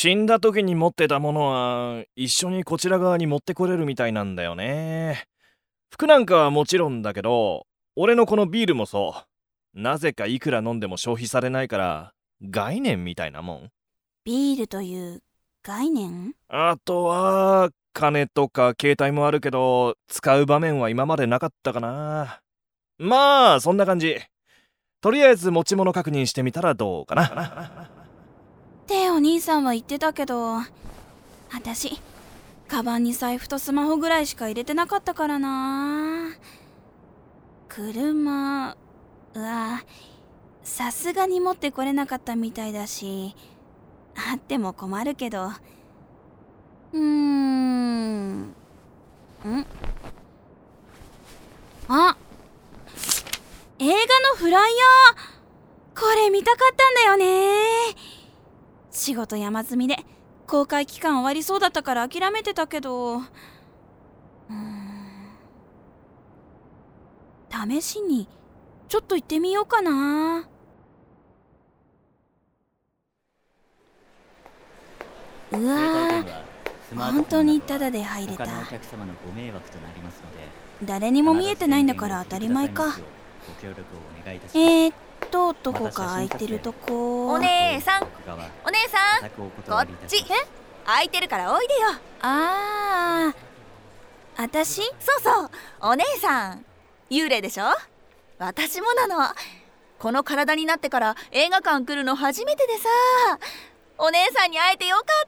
死んだ時に持ってたものは一緒にこちら側に持ってこれるみたいなんだよね。服なんかはもちろんだけど、俺のこのビールもそう。なぜかいくら飲んでも消費されないから概念みたいなもん。 ビールという概念？ あとは金とか携帯もあるけど、使う場面は今までなかったかな。まあそんな感じ。とりあえず持ち物確認してみたらどうかな。 ってお兄さんは言ってたけど、私カバンに財布とスマホぐらいしか入れてなかったからな。車はさすがに持ってこれなかったみたいだし、あっても困るけど。あ、映画のフライヤー、これ見たかったんだよね。仕事山積みで公開期間終わりそうだったから諦めてたけど、試しにちょっと行ってみようかな。うわー、本当にタダで入れた。誰にも見えてないんだから当たり前か。どこか空いてるとこ。 お姉さんこっち。空いてるからおいでよ。 私？ そうそう、お姉さん幽霊でしょ。私もなの。この体になってから映画館来るの初めてでさ、お姉さんに会えてよかった。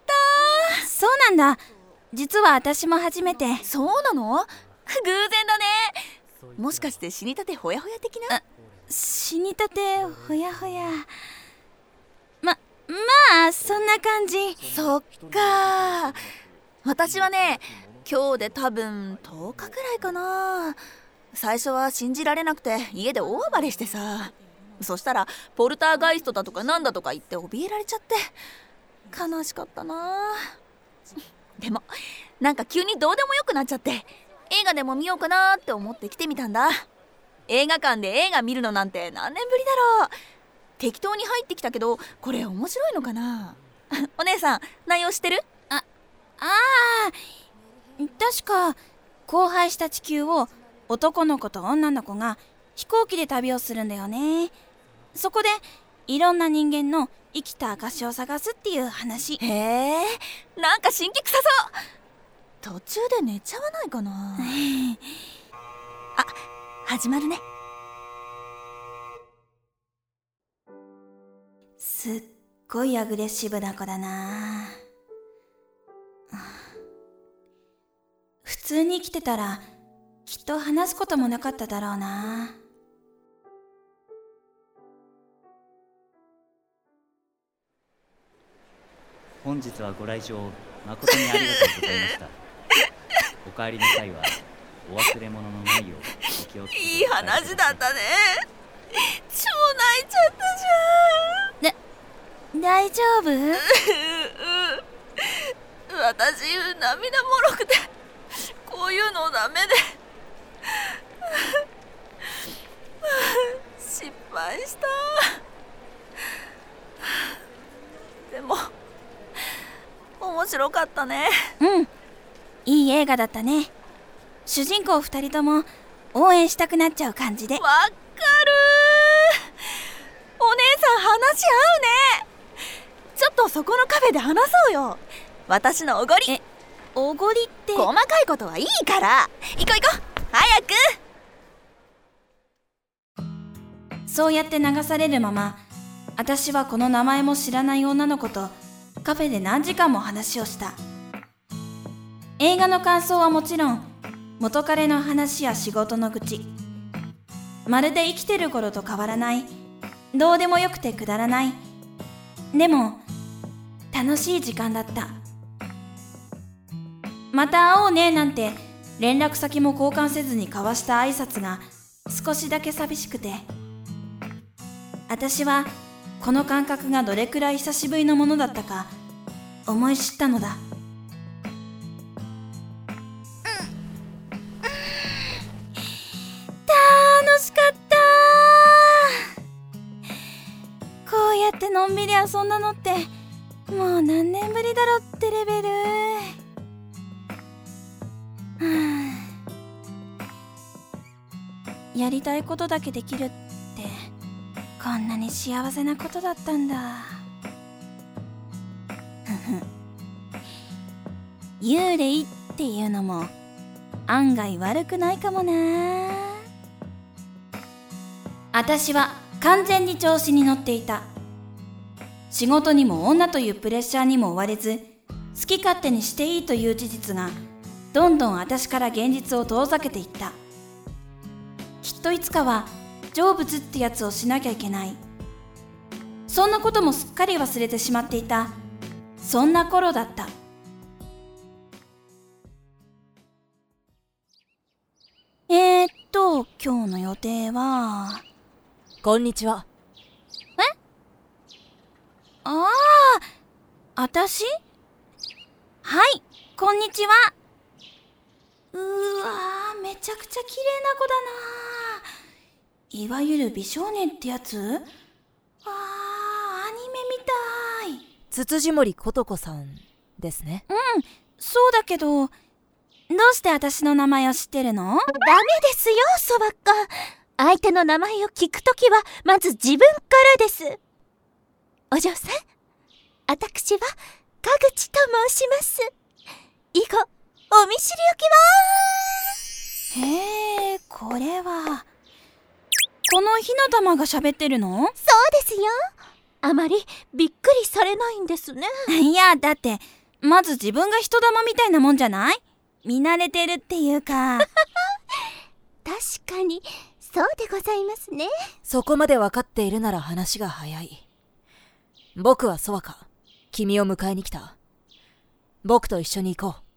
そうなんだ。実は私も初めて。 そうなの？偶然だね。もしかして死にたてほやほや的な？ 死にたてほやほや。まあそんな感じ。 そっか。私はね、今日で多分10日くらいかな。最初は信じられなくて家で大暴れしてさ、そしたらポルターガイストだとかなんだとか言って怯えられちゃって悲しかったな。でもなんか急にどうでもよくなっちゃって、映画でも見ようかなって思って来てみたんだ。映画館で映画見るのなんて何年ぶりだろう。適当に入ってきたけど、これ面白いのかな。お姉さん内容知ってる？ 確か荒廃した地球を男の子と女の子が飛行機で旅をするんだよね。そこでいろんな人間の生きた証を探すっていう話。 へえ、なんか新規臭そう。途中で寝ちゃわないかな。始まるね。 すっごいアグレッシブな子だな。普通に生きてたらきっと話すこともなかっただろうな。 本日はご来場誠にありがとうございました。お帰りの際はお忘れ物のないようお気をつけて。 いい話だったね。超泣いちゃったじゃん。大丈夫？ 私涙もろくてこういうのダメで失敗した。でも面白かったね。 いい映画だったね。主人公2人とも応援したくなっちゃう感じで。 わかる。お姉さん話合うね。ちょっとそこのカフェで話そうよ。私のおごり。 おごりって？ 細かいことはいいから行こう早く。そうやって流されるまま、私はこの名前も知らない女の子とカフェで何時間も話をした。映画の感想はもちろん、元彼の話や仕事の愚痴、まるで生きてる頃と変わらない、どうでもよくてくだらない、でも楽しい時間だった。また会おうねなんて連絡先も交換せずに交わした挨拶が少しだけ寂しくて、私はこの感覚がどれくらい久しぶりのものだったか思い知ったのだ。楽しかった。こうやってのんびり遊んだのってもう何年ぶりだろってレベル。やりたいことだけできるってこんなに幸せなことだったんだ。幽霊っていうのも案外悪くないかもな。私は完全に調子に乗っていた。仕事にも女というプレッシャーにも追われず、好き勝手にしていいという事実がどんどん私から現実を遠ざけていった。きっといつかは成仏ってやつをしなきゃいけない。そんなこともすっかり忘れてしまっていた、そんな頃だった。今日の予定は。 こんにちは。 ああ、あたし？はい、こんにちは。うわー、めちゃくちゃ綺麗な子だな。いわゆる美少年ってやつ？アニメみたい。 つつじ森ことこさんですね。 そうだけど、どうして私の名前を知ってるの？ ダメですよ、そばっか。相手の名前を聞くときはまず自分からです。お嬢さん、私はかぐちと申します。以後お見知りおきは。 へえ、これはこの火の玉が喋ってるの？ そうですよ。あまりびっくりされないんですね。 いや、だってまず自分が人玉みたいなもんじゃない？見慣れてるっていうか。 確かにそうでございますね。 そこまで分かっているなら話が早い。僕はソワカ、君を迎えに来た。僕と一緒に行こ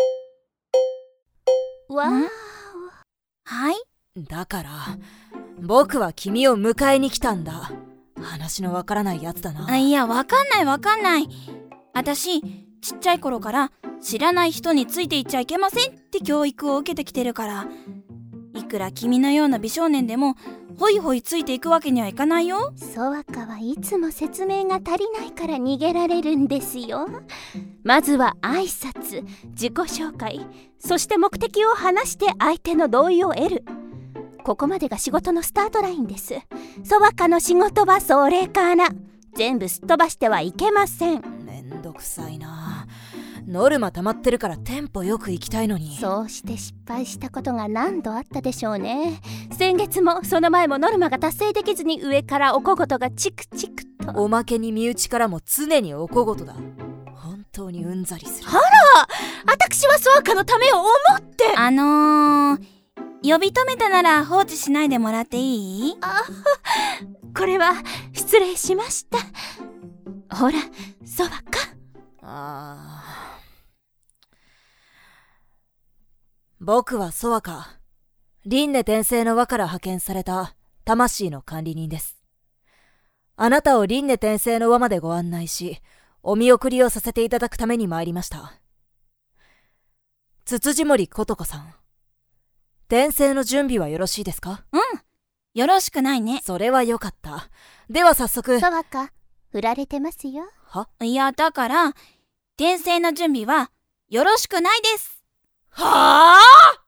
わー。 はい。 だから僕は君を迎えに来たんだ。話のわからないやつだな。 いや、わかんない。私ちっちゃい頃から知らない人についていっちゃいけませんって教育を受けてきてるから、いくら君のような美少年でもホイホイついていくわけにはいかないよ。 ソワカはいつも説明が足りないから逃げられるんですよ。まずは挨拶、自己紹介、そして目的を話して相手の同意を得る。ここまでが仕事のスタートラインです。ソワカの仕事はそれから。全部すっ飛ばしてはいけません。 めんどくさいな。ノルマ溜まってるからテンポよく行きたいのに。 そうして失敗したことが何度あったでしょうね。先月もその前もノルマが達成できずに上からお小言がチクチクと。 おまけに身内からも常にお小言だ。本当にうんざりする。 あら、私はソワカのためを思って。 呼び止めたなら放置しないでもらっていい？ これは失礼しました。ほら、ソワカ。 僕はソワカ、輪廻転生の輪から派遣された魂の管理人です。あなたを輪廻転生の輪までご案内し、お見送りをさせていただくために参りました。つつじ森ことこさん、転生の準備はよろしいですか？ よろしくないね。 それはよかった。では早速。 ソワカ、振られてますよ。 いや、だから転生の準備はよろしくないです。 はあ？